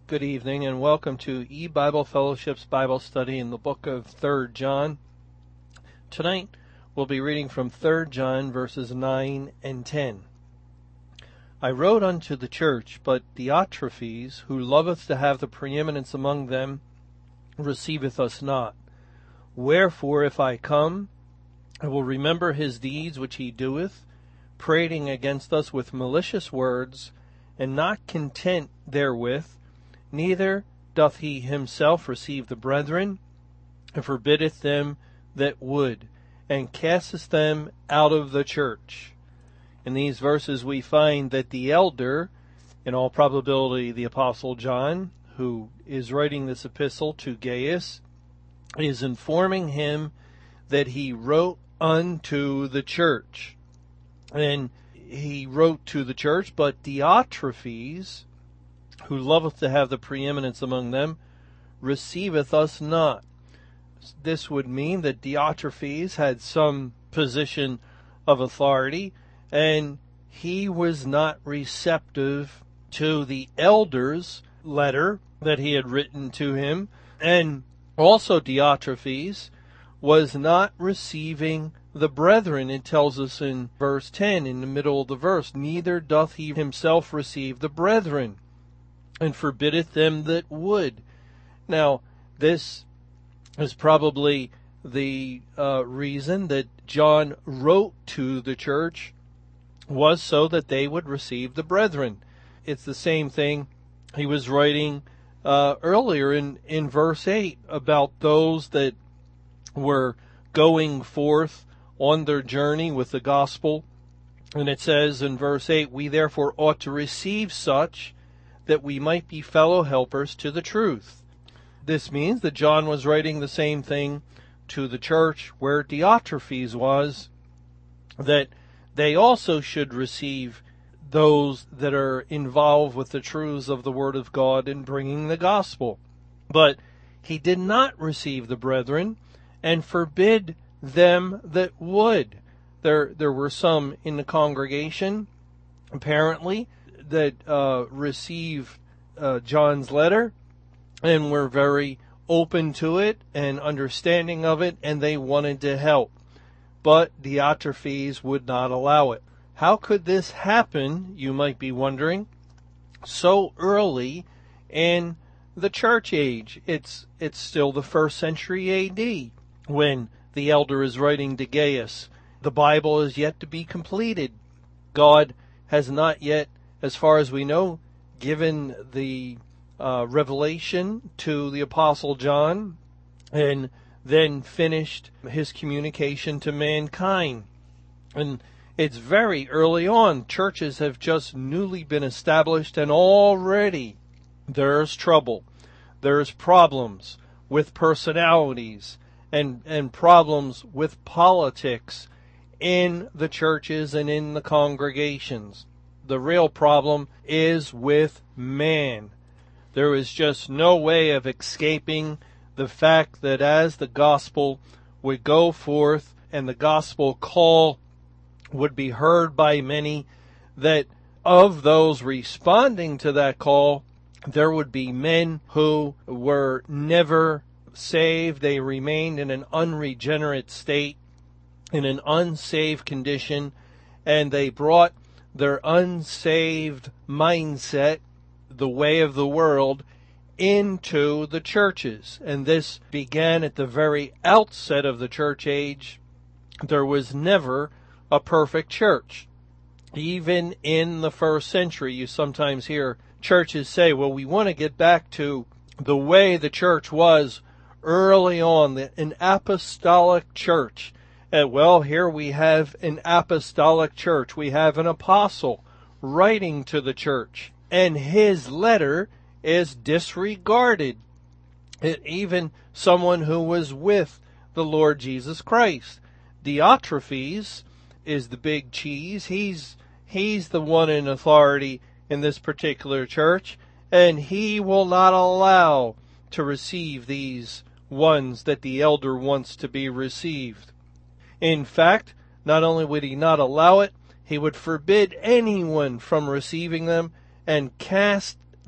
Good evening and welcome to E-Bible Fellowship's Bible study in the book of 3 John. Tonight we'll be reading from 3 John verses 9 and 10. I wrote unto the church, but Diotrephes, who loveth to have the preeminence among them, receiveth us not. Wherefore, if I come, I will remember his deeds which he doeth, prating against us with malicious words, and not content therewith, neither doth he himself receive the brethren, and forbiddeth them that would, and casteth them out of the church. In these verses we find that the elder, in all probability the Apostle John, who is writing this epistle to Gaius, is informing him that he wrote unto the church. And he wrote to the church, but Diotrephes, who loveth to have the preeminence among them, receiveth us not. This would mean that Diotrephes had some position of authority, and he was not receptive to the elder's letter that he had written to him, and also Diotrephes was not receiving the brethren. It tells us in verse 10, in the middle of the verse, neither doth he himself receive the brethren, and forbiddeth them that would. Now, this is probably the reason that John wrote to the church, was so that they would receive the brethren. It's the same thing he was writing earlier in verse 8 about those that were going forth on their journey with the gospel. And it says in verse 8, we therefore ought to receive such, that we might be fellow helpers to the truth. This means that John was writing the same thing to the church where Diotrephes was, that they also should receive those that are involved with the truths of the Word of God in bringing the gospel. But he did not receive the brethren and forbid them that would. There were some in the congregation, apparently, that received John's letter and were very open to it and understanding of it, and they wanted to help. But Diotrephes would not allow it. How could this happen, you might be wondering, so early in the church age? It's still the 1st century A.D. when the elder is writing to Gaius. The Bible is yet to be completed. God has not yet, as far as we know, given the revelation to the Apostle John, and then finished his communication to mankind. And it's very early on. Churches have just newly been established, and already there's trouble. There's problems with personalities and problems with politics in the churches and in the congregations. The real problem is with man. There is just no way of escaping the fact that as the gospel would go forth and the gospel call would be heard by many, that of those responding to that call, there would be men who were never saved. They remained in an unregenerate state, in an unsaved condition, and they brought their unsaved mindset, the way of the world, into the churches. And this began at the very outset of the church age. There was never a perfect church. Even in the 1st century, you sometimes hear churches say, well, we want to get back to the way the church was early on, an apostolic church. Well, here we have an apostolic church. We have an apostle writing to the church, and his letter is disregarded. Even someone who was with the Lord Jesus Christ. Diotrephes is the big cheese. He's the one in authority in this particular church, and he will not allow to receive these ones that the elder wants to be received. In fact, not only would he not allow it, he would forbid anyone from receiving them and cast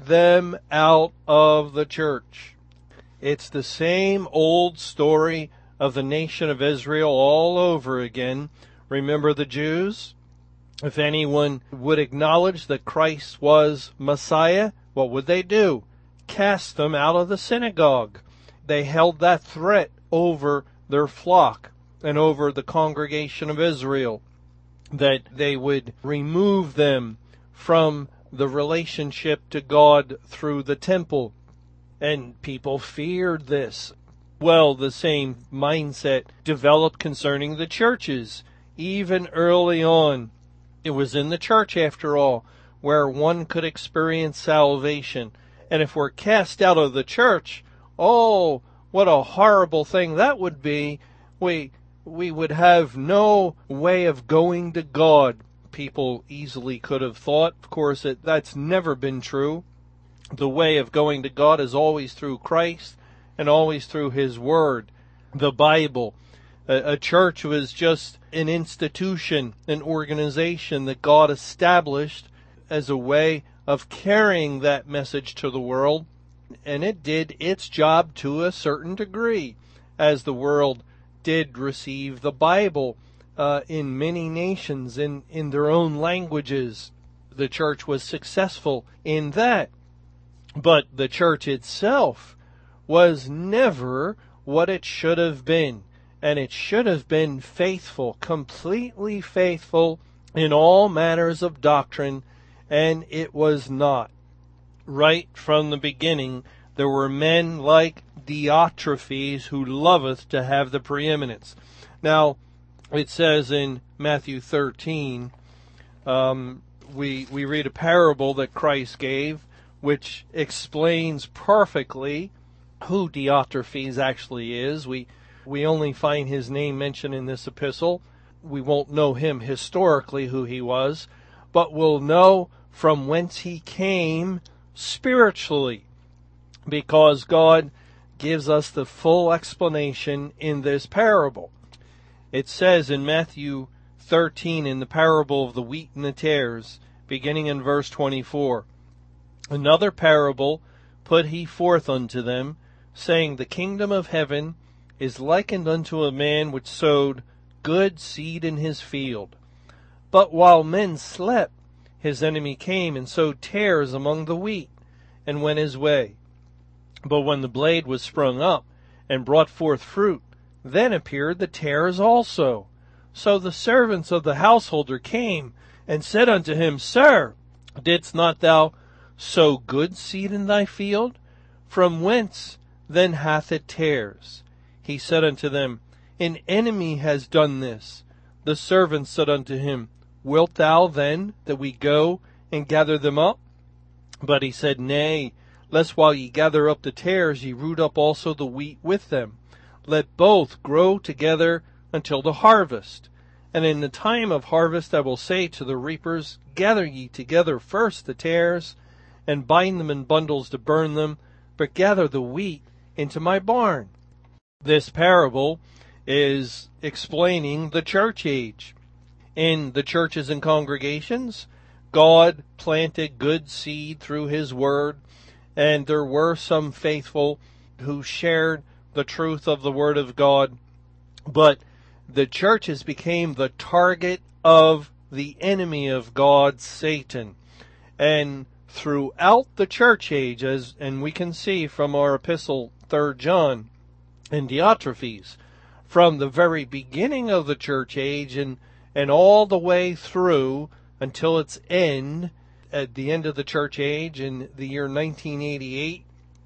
them out of the church. It's the same old story of the nation of Israel all over again. Remember the Jews? If anyone would acknowledge that Christ was Messiah, what would they do? Cast them out of the synagogue. They held that threat over their flock and over the congregation of Israel, that they would remove them from the relationship to God through the temple. And people feared this. Well, the same mindset developed concerning the churches. Even early on, it was in the church, after all, where one could experience salvation. And if we're cast out of the church, oh, what a horrible thing that would be. We would have no way of going to God. People easily could have thought. Of course, that's never been true. The way of going to God is always through Christ and always through His Word, the Bible. A church was just an institution, an organization that God established as a way of carrying that message to the world. And it did its job to a certain degree, as the world did receive the Bible in many nations, in their own languages. The church was successful in that. But the church itself was never what it should have been. And it should have been faithful, completely faithful in all matters of doctrine, and it was not. Right from the beginning, there were men like Diotrephes who loveth to have the preeminence. Now, it says in Matthew 13, we read a parable that Christ gave, which explains perfectly who Diotrephes actually is. We only find his name mentioned in this epistle. We won't know him historically who he was, but we'll know from whence he came spiritually, because God gives us the full explanation in this parable. It says in Matthew 13, in the parable of the wheat and the tares, beginning in verse 24, Another parable put he forth unto them, saying, The kingdom of heaven is likened unto a man which sowed good seed in his field. But while men slept, his enemy came and sowed tares among the wheat, and went his way. But when the blade was sprung up, and brought forth fruit, then appeared the tares also. So the servants of the householder came, and said unto him, Sir, didst not thou sow good seed in thy field? From whence then hath it tares? He said unto them, An enemy has done this. The servants said unto him, Wilt thou then that we go and gather them up? But he said, Nay, lest while ye gather up the tares, ye root up also the wheat with them. Let both grow together until the harvest. And in the time of harvest I will say to the reapers, Gather ye together first the tares, and bind them in bundles to burn them, but gather the wheat into my barn. This parable is explaining the church age. In the churches and congregations, God planted good seed through His Word, and there were some faithful who shared the truth of the Word of God, but the churches became the target of the enemy of God, Satan. And throughout the church age, and we can see from our epistle, 3 John, and Diotrephes, from the very beginning of the church age and all the way through until its end, at the end of the church age in the year 1988,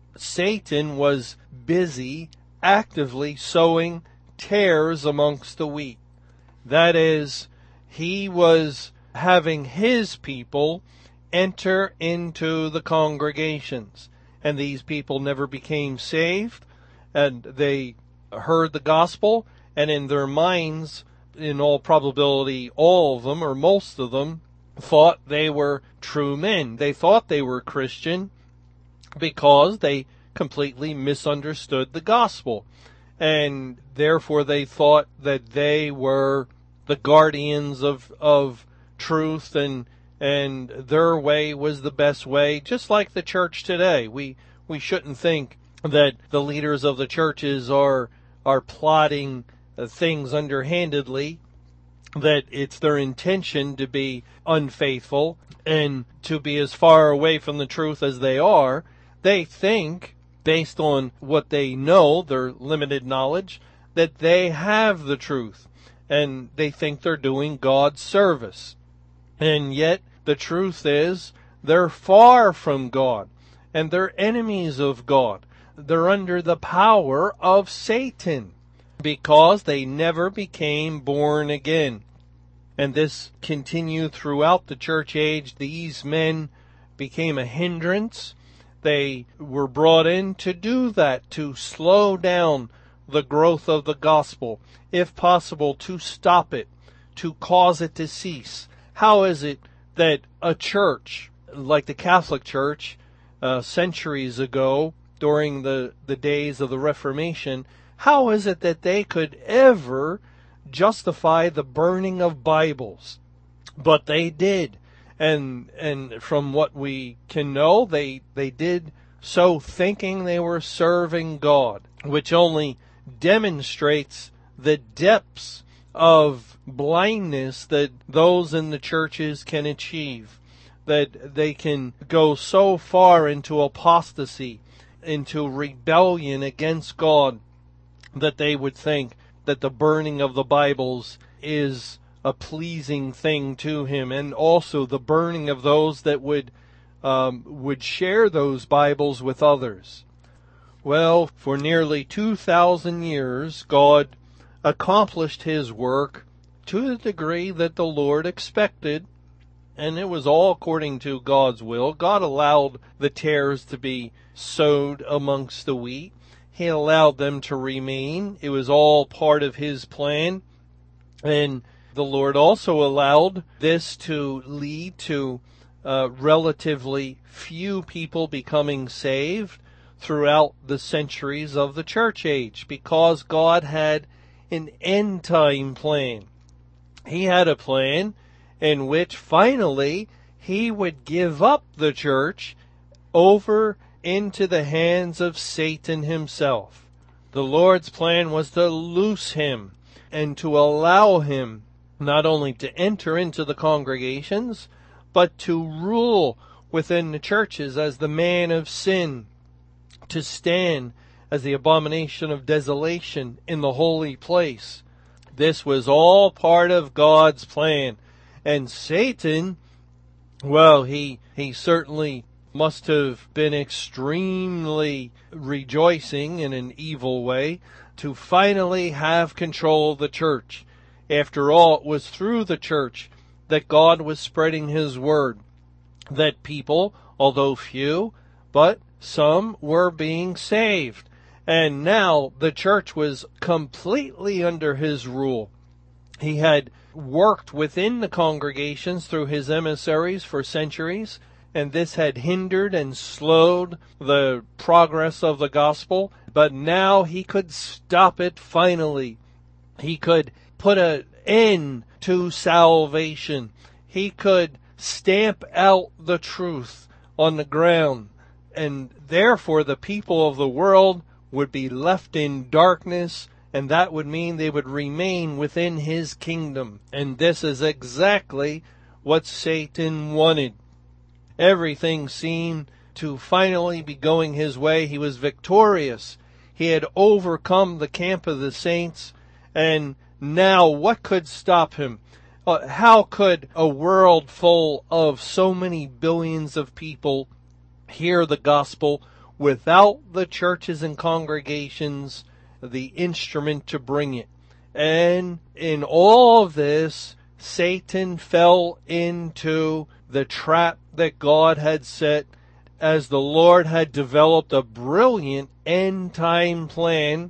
Satan was busy actively sowing tares amongst the wheat. That is, he was having his people enter into the congregations, and these people never became saved, and they heard the gospel, and in their minds, in all probability, all of them, or most of them, thought they were true men. They thought they were Christian because they completely misunderstood the gospel. And therefore they thought that they were the guardians of truth and and their way was the best way, just like the church today. We shouldn't think that the leaders of the churches are plotting things underhandedly, that it's their intention to be unfaithful and to be as far away from the truth as they are. They think, based on what they know, their limited knowledge, that they have the truth, and they think they're doing God's service. And yet, the truth is, they're far from God, and they're enemies of God. They're under the power of Satan, because they never became born again. And this continued throughout the church age. These men became a hindrance. They were brought in to do that, to slow down the growth of the gospel, if possible, to stop it, to cause it to cease. How is it that a church like the Catholic Church centuries ago, during the days of the Reformation, how is it that they could ever justify the burning of Bibles? But they did. And from what we can know, they did so thinking they were serving God, which only demonstrates the depths of blindness that those in the churches can achieve, that they can go so far into apostasy, into rebellion against God, that they would think that the burning of the Bibles is a pleasing thing to Him, and also the burning of those that would share those Bibles with others. Well, for nearly 2,000 years, God accomplished His work to the degree that the Lord expected, and it was all according to God's will. God allowed the tares to be sowed amongst the wheat. He allowed them to remain. It was all part of His plan. And the Lord also allowed this to lead to relatively few people becoming saved throughout the centuries of the church age, because God had an end time plan. He had a plan in which finally He would give up the church over into the hands of Satan himself. The Lord's plan was to loose him and to allow him not only to enter into the congregations, but to rule within the churches as the man of sin, to stand as the abomination of desolation in the holy place. This was all part of God's plan. And Satan, well, he certainly must have been extremely rejoicing in an evil way to finally have control of the church. After all, it was through the church that God was spreading His word, that people, although few, but some were being saved. And now the church was completely under His rule. He had worked within the congregations through His emissaries for centuries, and this had hindered and slowed the progress of the gospel. But now He could stop it finally. He could put an end to salvation. He could stamp out the truth on the ground. And therefore the people of the world would be left in darkness, and that would mean they would remain within His kingdom. And this is exactly what Satan wanted. Everything seemed to finally be going his way. He was victorious. He had overcome the camp of the saints. And now what could stop him? How could a world full of so many billions of people hear the gospel without the churches and congregations, the instrument to bring it? And in all of this, Satan fell into the trap that God had set, as the Lord had developed a brilliant end-time plan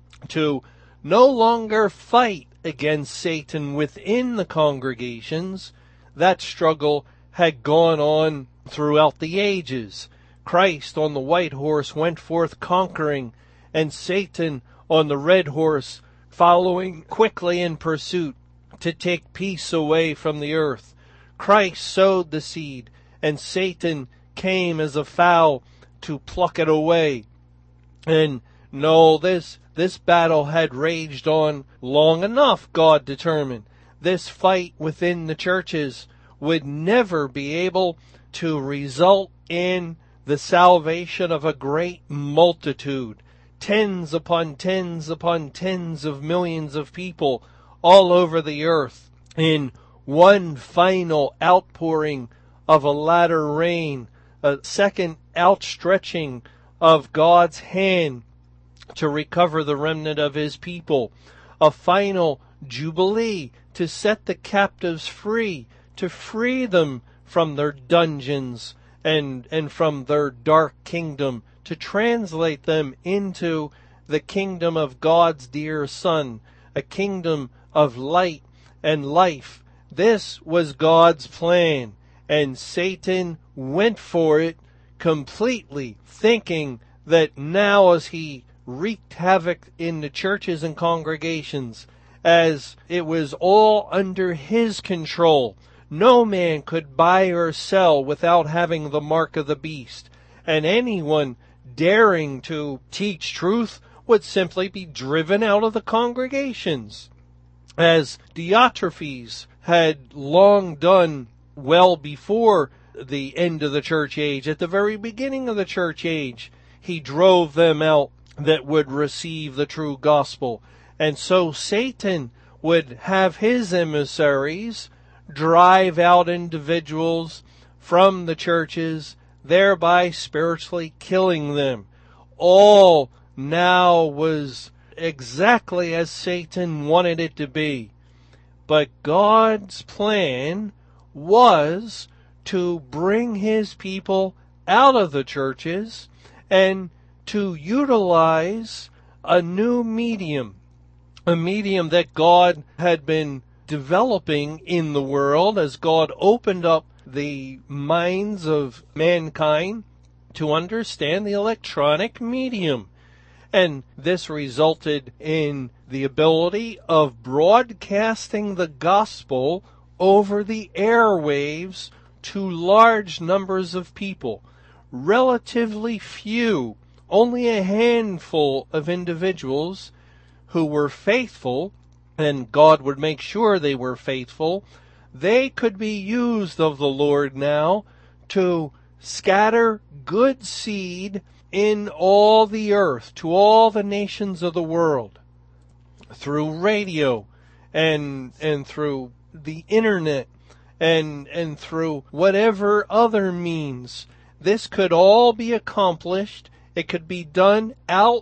to no longer fight against Satan within the congregations. That struggle had gone on throughout the ages. Christ on the white horse went forth conquering, and Satan on the red horse following quickly in pursuit to take peace away from the earth. Christ sowed the seed, and Satan came as a fowl to pluck it away. And no, this battle had raged on long enough, God determined. This fight within the churches would never be able to result in the salvation of a great multitude. Tens upon tens upon tens of millions of people all over the earth in one final outpouring of a latter rain, a second outstretching of God's hand to recover the remnant of His people, a final jubilee to set the captives free, to free them from their dungeons and from their dark kingdom, to translate them into the kingdom of God's dear Son, a kingdom of light and life. This was God's plan, and Satan went for it completely, thinking that now as he wreaked havoc in the churches and congregations, as it was all under his control, no man could buy or sell without having the mark of the beast, and anyone daring to teach truth would simply be driven out of the congregations, as Diotrephes had long done well before the end of the church age. At the very beginning of the church age, he drove them out that would receive the true gospel. And so Satan would have his emissaries drive out individuals from the churches, thereby spiritually killing them. All now was exactly as Satan wanted it to be. But God's plan was to bring His people out of the churches and to utilize a new medium, a medium that God had been developing in the world as God opened up the minds of mankind to understand the electronic medium. And this resulted in the ability of broadcasting the gospel over the airwaves to large numbers of people. Relatively few, only a handful of individuals who were faithful, and God would make sure they were faithful, they could be used of the Lord now to scatter good seed in all the earth, to all the nations of the world, through radio and through the internet and through whatever other means. This could all be accomplished. It could be done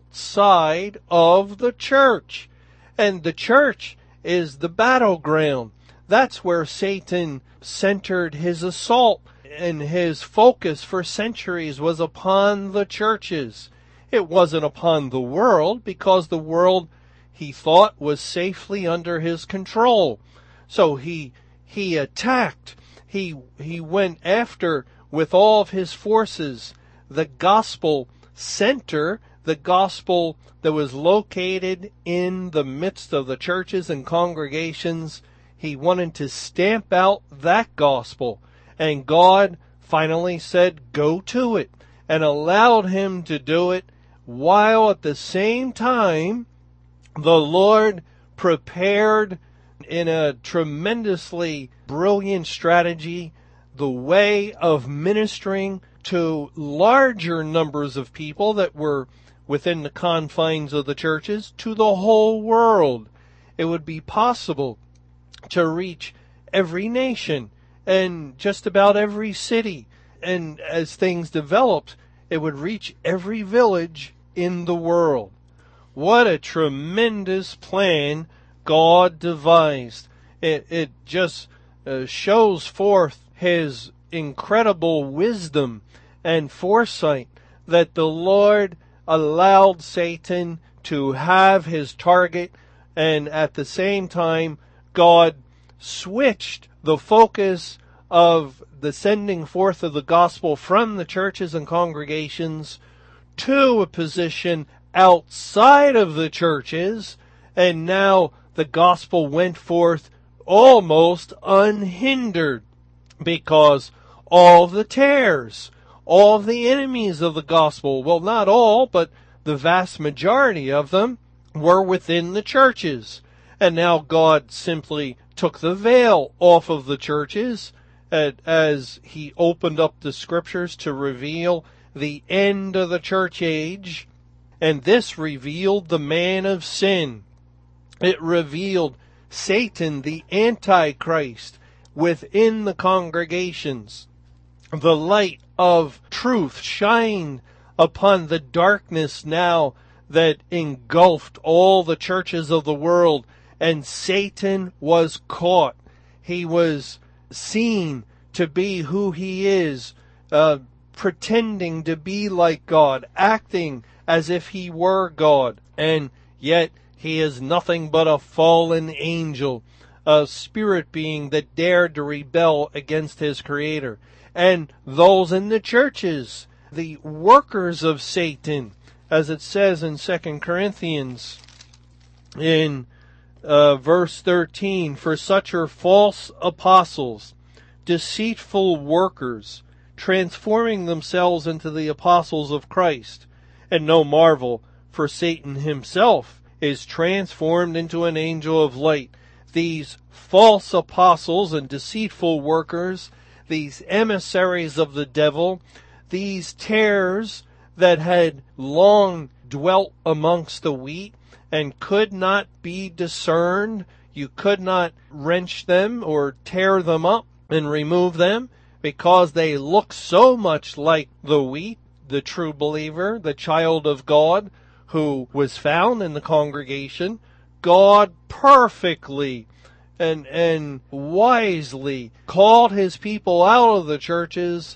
outside of the church. And the church is the battleground. That's where Satan centered his assault, and his focus for centuries was upon the churches. It wasn't upon the world, because the world, he thought, was safely under his control. So he attacked. He went after, with all of his forces, the gospel center, the gospel that was located in the midst of the churches and congregations. He wanted to stamp out that gospel. And God finally said, go to it, and allowed him to do it, while at the same time the Lord prepared in a tremendously brilliant strategy the way of ministering to larger numbers of people that were within the confines of the churches, to the whole world. It would be possible to reach every nation and just about every city. And as things developed, it would reach every village in the world. What a tremendous plan God devised. It just shows forth His incredible wisdom and foresight that the Lord allowed Satan to have his target, and at the same time God switched the focus of the sending forth of the gospel from the churches and congregations to a position outside of the churches, and now the gospel went forth almost unhindered. because all the tares, all the enemies of the gospel, well, not all, but the vast majority of them were within the churches. And now God simply took the veil off of the churches as he opened up the scriptures to reveal the end of the church age. And this revealed the man of sin. It revealed Satan, the Antichrist, within the congregations. The light of truth shined upon the darkness now that engulfed all the churches of the world, and Satan was caught. He was seen to be who he is, pretending to be like God, acting as if he were God, and yet he is nothing but a fallen angel, a spirit being that dared to rebel against his Creator. And those in the churches, the workers of Satan, as it says in 2 Corinthians in verse 13, for such are false apostles, deceitful workers, transforming themselves into the apostles of Christ. And no marvel, for Satan himself is transformed into an angel of light. These false apostles and deceitful workers, these emissaries of the devil, these tares that had long dwelt amongst the wheat and could not be discerned, you could not wrench them or tear them up and remove them because they look so much like the wheat, the true believer, the child of God who was found in the congregation. God perfectly and wisely called his people out of the churches,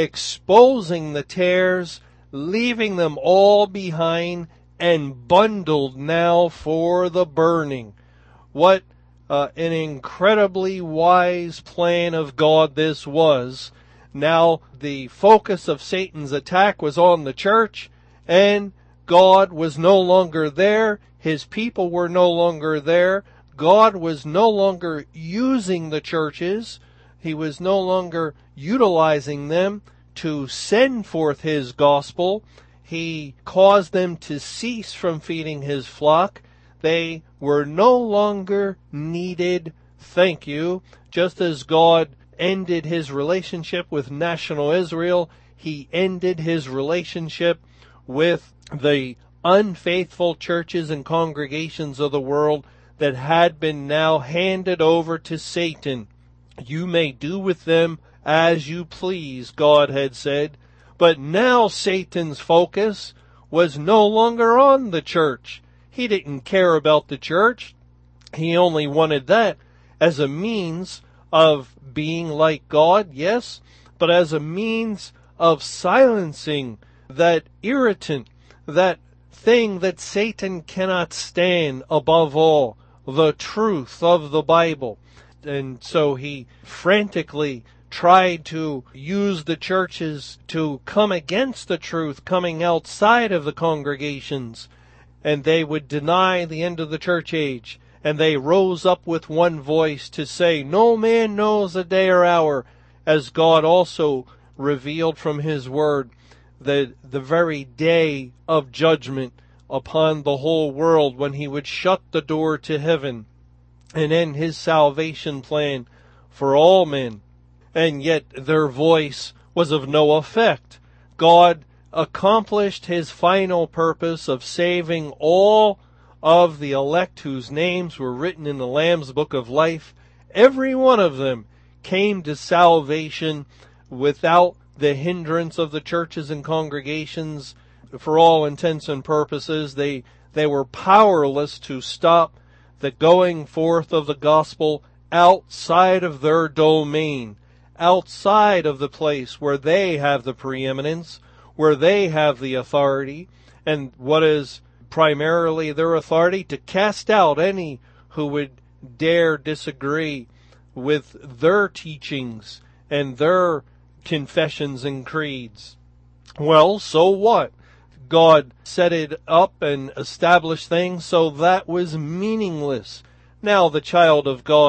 exposing the tares, leaving them all behind, and bundled now for the burning. What an incredibly wise plan of God this was. Now the focus of Satan's attack was on the church, and God was no longer there. His people were no longer there. God was no longer using the churches. He was no longer utilizing them to send forth his gospel. He caused them to cease from feeding his flock. They were no longer needed. Thank you. Just as God ended his relationship with national Israel, he ended his relationship with the unfaithful churches and congregations of the world that had been now handed over to Satan. You may do with them as you please, God had said. But now Satan's focus was no longer on the church. He didn't care about the church. He only wanted that as a means of being like God, yes, but as a means of silencing that irritant, that thing that Satan cannot stand above all, the truth of the Bible. And so he frantically tried to use the churches to come against the truth coming outside of the congregations, and they would deny the end of the church age. And they rose up with one voice to say, no man knows the day or hour, as God also revealed from his word the very day of judgment upon the whole world, when he would shut the door to heaven and end his salvation plan for all men. And yet their voice was of no effect. God accomplished his final purpose of saving all of the elect whose names were written in the Lamb's Book of Life. Every one of them came to salvation without the hindrance of the churches and congregations. For all intents and purposes, they were powerless to stop the going forth of the gospel outside of their domain, outside of the place where they have the preeminence, where they have the authority, and what is primarily their authority, to cast out any who would dare disagree with their teachings and their confessions and creeds. Well, so what? God set it up and established things so that was meaningless. Now the child of God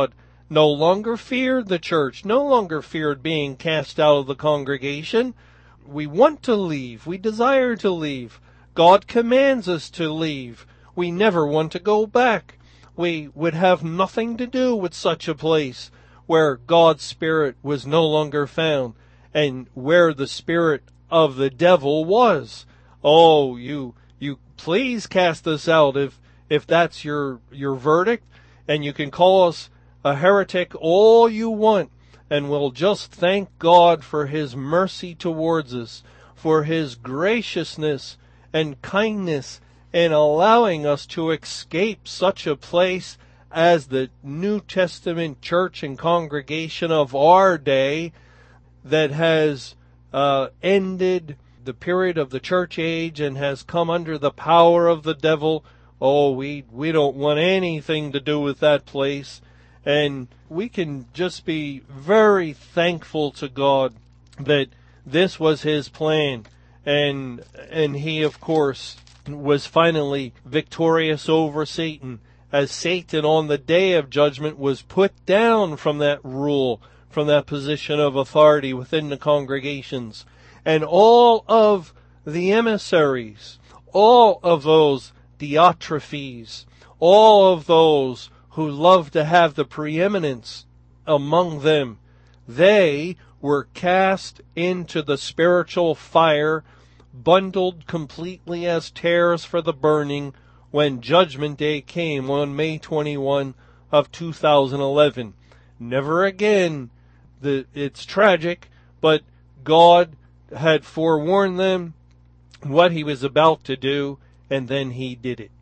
no longer feared the church, no longer feared being cast out of the congregation. We want to leave. We desire to leave. God commands us to leave. We never want to go back. We would have nothing to do with such a place where God's Spirit was no longer found and where the spirit of the devil was. Oh, you please cast us out if that's your verdict, and you can call us a heretic all you want, and we'll just thank God for His mercy towards us, for His graciousness and kindness in allowing us to escape such a place as the New Testament church and congregation of our day that has ended the period of the church age and has come under the power of the devil. Oh, we don't want anything to do with that place. And we can just be very thankful to God that this was His plan. And He, of course, was finally victorious over Satan, as Satan on the day of judgment was put down from that rule, from that position of authority within the congregations. And all of the emissaries, all of those Diotrephes, all of those who love to have the preeminence among them, they were cast into the spiritual fire, bundled completely as tares for the burning, when Judgment Day came on May 21 of 2011. Never again. It's tragic, but God had forewarned them what He was about to do, and then He did it.